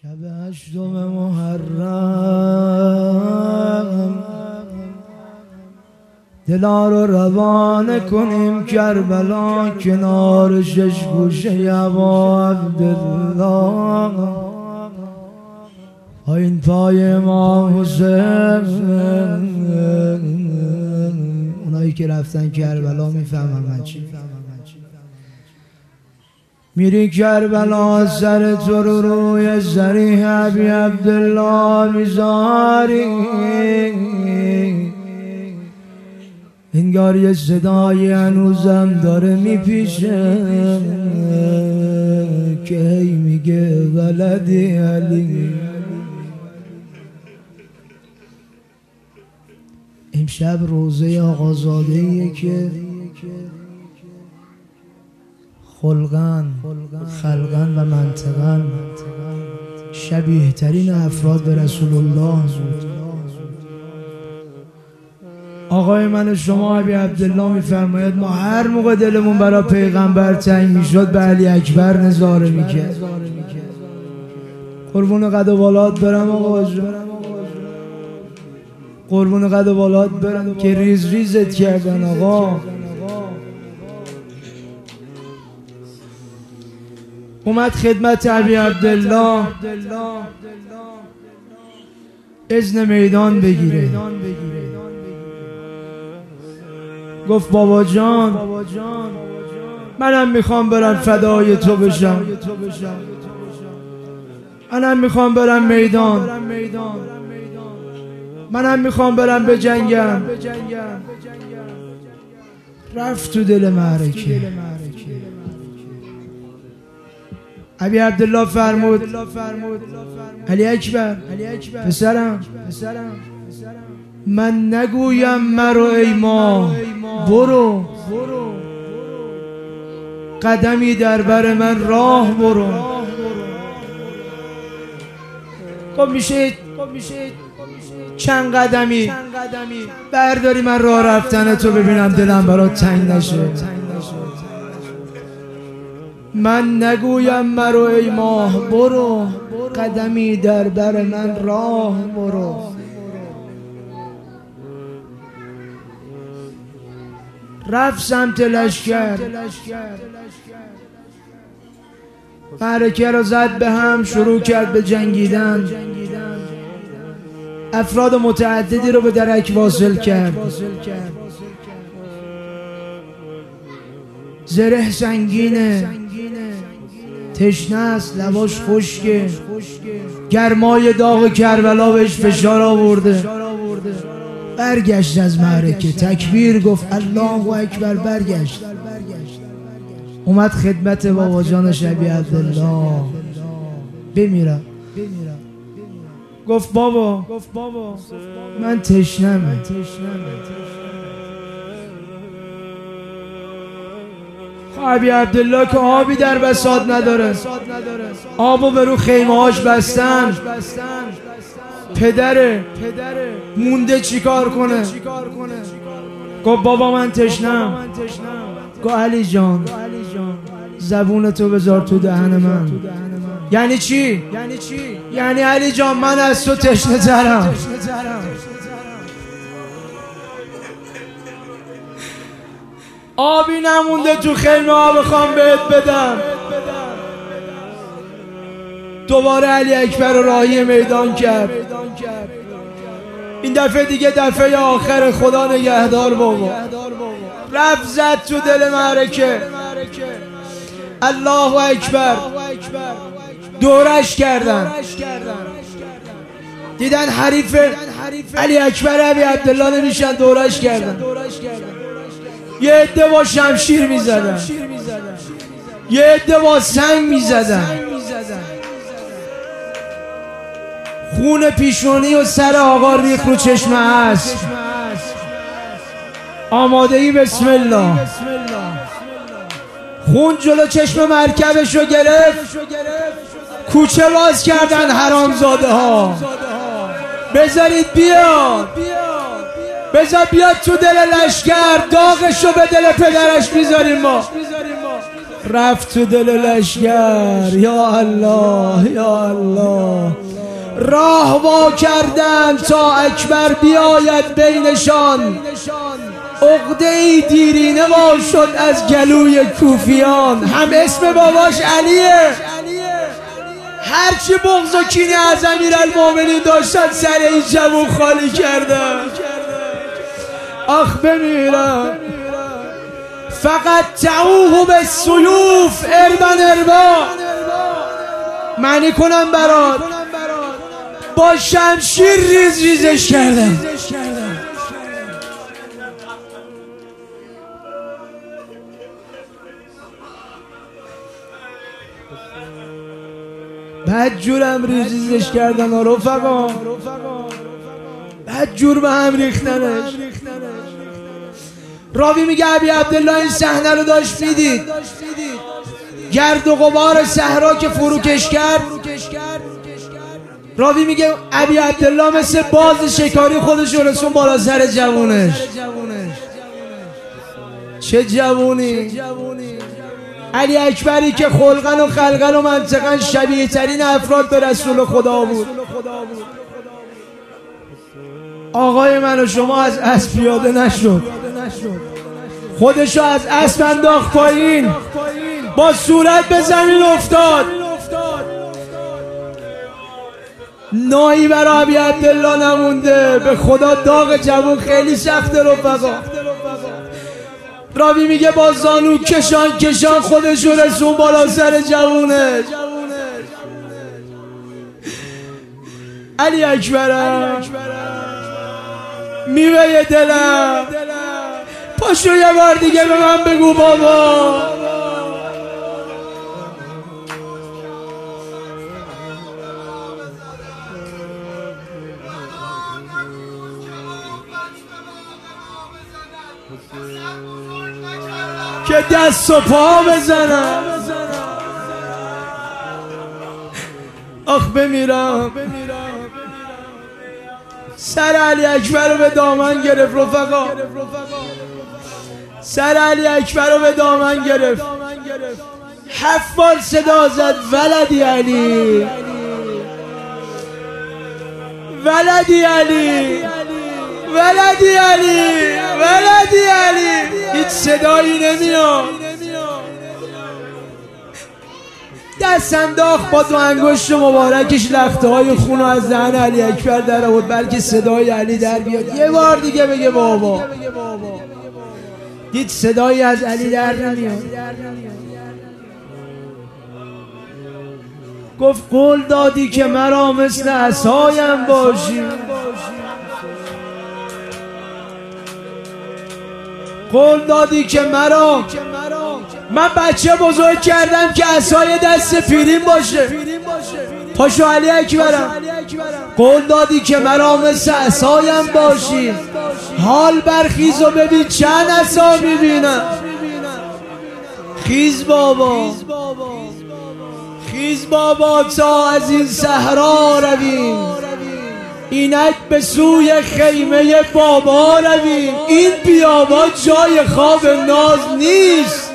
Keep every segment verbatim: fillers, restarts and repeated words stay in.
شب هشتم محرم دلا رو روانه کنیم کربلا کنار شش گوشه ابا عبدالله این پای امام حسین. اونایی که رفتن کربلا میفهمن من چی میری کربلا سر تو رو روی ذریح ابی عبدالله میذاری، انگار یه صدای هنوزم داره میپیشه که هی میگه ولدی علی. امشب روزه آقازاده‌ایه که خلقاً خلقاً و منطقاً شبیه ترین افراد به رسول الله بود. آقای من شما ابی عبدالله میفرماید ما هر موقع دلمون برای پیغمبر تنگ میشد به علی اکبر نظاره میکرد. قربون قد و بالات برم آقا جان، قربون قد و بالات برم که ریز ریزت کردن آقا. اومد خدمت ابی عبدالله اذن میدان بگیره. گفت بابا جان منم میخوام برم فدای تو بشم، منم میخوام برم میدان، منم میخوام برم بجنگم. رفت تو دل معرکه. ابی عبدالله فرمود علی اکبر پسرم من نگویم مرو ای ماه برو، قدمی در بر من راه برو. خب میشه چند قدمی برداری من راه رفتن تو ببینم دلم برات تنگ نشه. من نگویم مرو ای ماه برو، قدمی در بر من راه برو. رفت سمت لشکر، معرکه را زد به هم، شروع کرد به جنگیدن. افراد متعددی رو به درک واصل کرد. زره سنگینه، تشنه است، لباش خشکه، گرمای داغ کربلا بهش فشار آورده. برگشت از معرکه، تکبیر گفت الله اکبر، برگشت اومد خدمت بابا جانش ابی عبدالله بمیرم. گفت بابا من تشنمه، ابی عبدالله که آبی در بساط نداره، آبو به رو خیمه هاش بستن، پدره مونده چیکار کنه؟ گفت بابا من تشنم. گفت علی جان زبون تو بذار تو دهن من. یعنی چی؟ یعنی علی جان من از تو تشنه ترم. آبی نمونده تو خیمه ها بخوام بهت بدم. دوباره علی اکبر رو راهی میدان کرد. این دفعه دیگه دفعه آخر، خدا نگهدار بابا. رفت زد تو دل معرکه، الله اکبر. دورش کردن، دیدن حریف علی اکبر ابی عبدالله نمیشن، دورش کردن. یه عده با شمشیر میزدن، یه عده با سنگ میزدن. خون پیشونی و سر آقا ریخت رو چشم اسب. آماده ای بسم الله. خون جلو چشم مرکبش رو گرفت، کوچه باز کردن حرامزاده ها. بذارید بیاد، بذار بیاد تو دل لشکر، داغش رو به دل پدرش میذاریم ما. رفت تو دل لشکر. یا الله یا الله. راه وا کردند تا اکبر بیاید بینشان. عقده دیرینه وا شد از گلوی کوفیان. هم اسم باباش علیه، هرچی بغض و کینه از امیرالمومنین داشتن سر این جوون خالی کردن. آخ بمیرم. فقط تعوه به سیوف اربن اربا. معنی کنم برات، با شمشیر ریز ریزش کردن. بد جورم ریز ریزش کردن رفقا، بد جور به هم ریختنش. راوی میگه ابی عبدالله این صحنه رو داشت میدید، گرد و غبار صحرا که فروکش کرد. راوی میگه ابی عبدالله مثل باز شکاری خودش رو رسون بالا سر جوونش. چه جوونی! علی اکبری که خلقن و خلقن و منطقن شبیه ترین افراد به رسول خدا بود. آقای من و شما از اسب پیاده نشد، خودشو از اسب انداخت پایین، با صورت به زمین افتاد. نایی برای ابی عبدالله نمونده. به خدا داغ جوون خیلی سخته رفقا. راوی میگه با زانو کشان کشان خودشو رسون بالا سر جوونش. علی اکبرم میوه دلم، پاشو یه بار دیگه به من بگو بابا. که دست و پا بزنم. آخ بمیرم. سر علی اکبر رو به دامن گرفت رفقا، سر علی اکبر رو به دامن گرفت. هفت بار صدا زد ولدی علی، ولدی علی، ولدی علی، ولدی علی. هیچ صدایی نمیاد. دست انداخت با دو انگشت مبارکش لخته های خون رو از دهن علی اکبر در آورد، بلکه صدای علی در بیاد. یه بار دیگه بگه بابا. هیچ صدایی از علی در نمیاد. گفت قول دادی که مرا مثل عصایم باشی، قول دادی که مرا، من بچه بزرگ کردم که عصای دست پیرین باشه. پاشو علی اکبرم، قول دادی که مرا مثل عصایم باشی. حال برخیز و ببین چند عصا میبینم. خیز بابا، خیز بابا تا از این صحرا رویم، اینک به سوی خیمه بابا رویم. این بیابان جای خواب ناز نیست،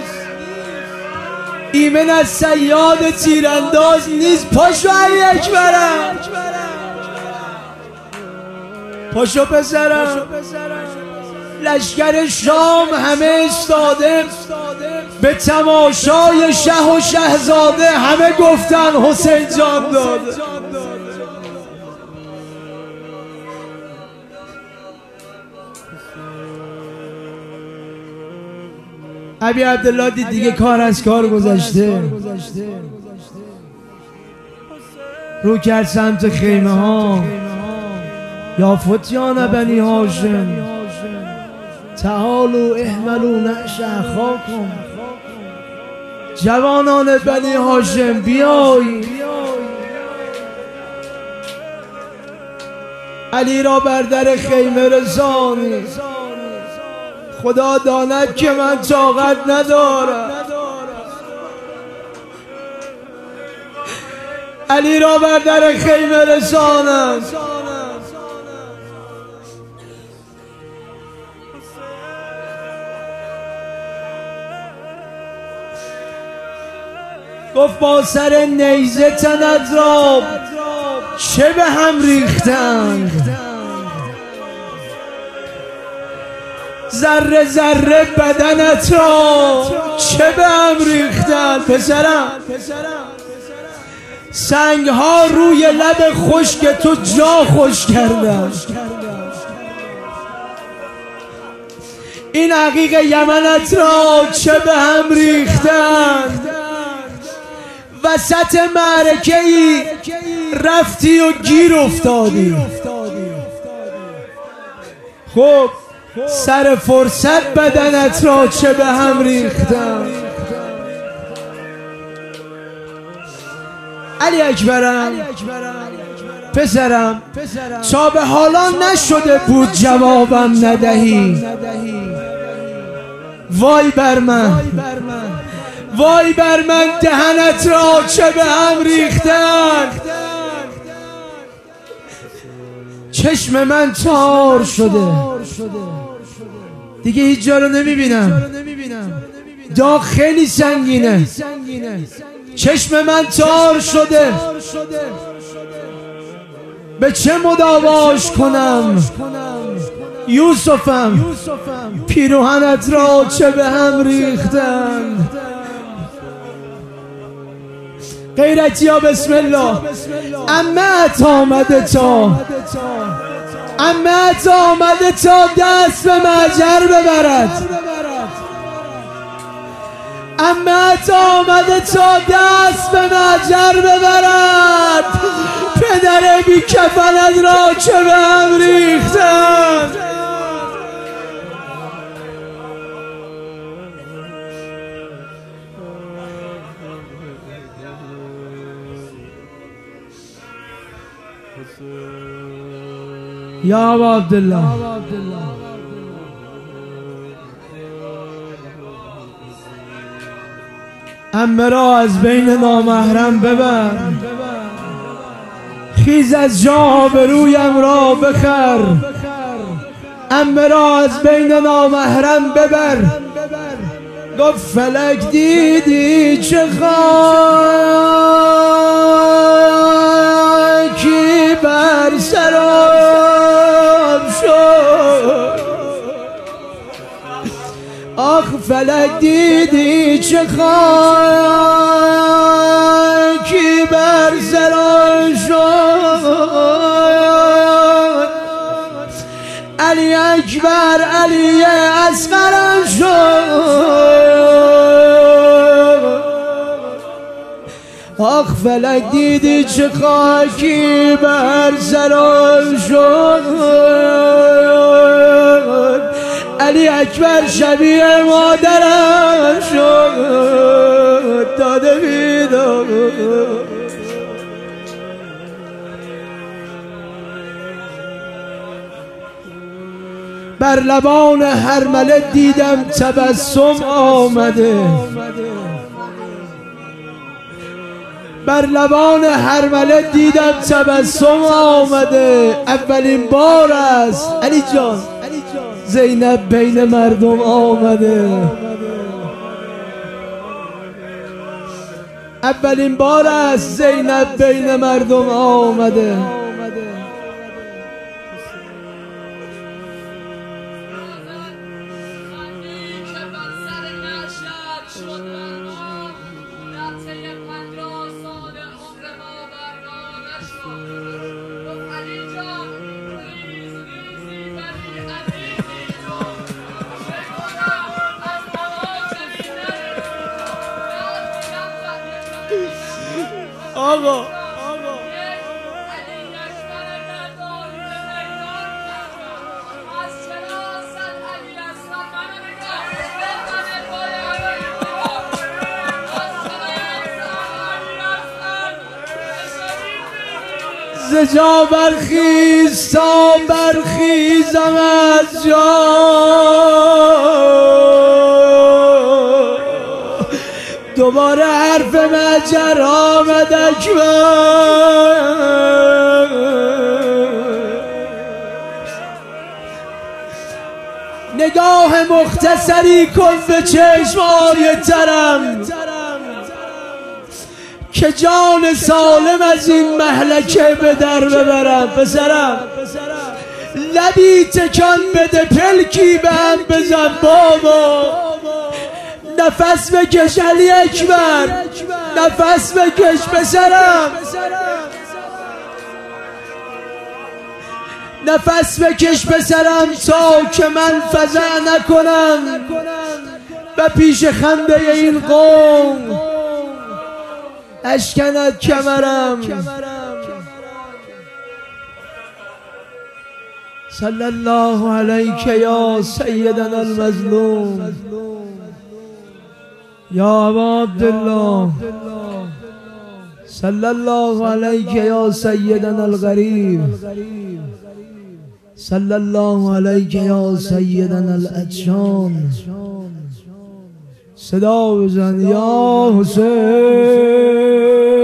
ایمن از صیاد تیرانداز نیست. پاشو علی اکبرم، پاشو پسرم. لشکر شام همه استاده به تماشای شه و شهزاده، همه گفتن حسین جان داده. ابی عبدالله دید دیگه کار از کار گذشته، رو کرد سمت خیمه ها. یا فتیان بنی هاشم تعالوا احملوا نعش اخاکم. جوانان بنی هاشم بیایی، علی را بر در خیمه رسانی. خدا داند که من طاقت ندارم. علی را بر در خیمه رسانم. گفت با سر نیزه تنت را چه به هم ریختن، ذره ذره بدنت را چه به هم ریختن. پسرم سنگ ها روی لب خشک تو جا خوش کردن. این عقیق یمنت را چه به هم ریختن. وسط معرکه ای رفتی و گیر افتادی. خب سر فرصت بدنت را چه به هم ریختن. علی اکبرم پسرم، تا به حالا نشده بود جوابم ندهی. وای بر من، وای بر من، دهنت را چه به هم ریختن. چشم من تار شده، دیگه هیچ جا رو نمیبینم، داغ خیلی سنگینه. چشم من تار شده، به چه مداواش کنم؟ یوسفم پیروهنت را چه به هم ریختن. غیرتی ها بسم الله. عمت آمده تا، عمت آمده تا دست به مجر ببرد. عمت آمده تا دست به مجر ببرد. پدر بی کفنت را چه به هم ریختن. یا ابا عبدالله، عمه را از بین نامحرم ببر. خیز از جا آبرویم را بخر. عمه را از بین نامحرم ببر. گفت فلک دیدی چه خاکی بر سرم شد. آخ فلک دیدی چه خاکی بر سرم شد. علی اکبر علی اصغرم شد. آخ فلک دیدی چه خاکی بر سرم شد. علی اکبر شبیه مادرم شد. داده بیدار بر لبان هرمله دیدم تبسم آمده. بر لبان هرمله دیدم تبسم آمده. اولین بار است علی جان زینب بین مردم آمده. اولین بار است زینب بین مردم آمده. آقا ز جا برخیز تا برخیزم از جا. دوباره حرف مجر آمد اکبر. نگاه مختصری کن به چشمای ترم. که جان سالم از این مهلکه به در ببرم. پسرم لبی تکان بده، پلکی به هم بزن بابا، نفس بکش علی اکبر، نفس بکش پسرم، نفس بکش پسرم تا که من فزع نکنم و پیش خنده این قوم اشکند کمرم. صلی الله علیک یا سیدنا المظلوم یا ابا عبدالله، صلی الله علیک یا سیدنا الغریب، صلی الله علیک یا سیدنا العطشان. صدا بزن یا حسین.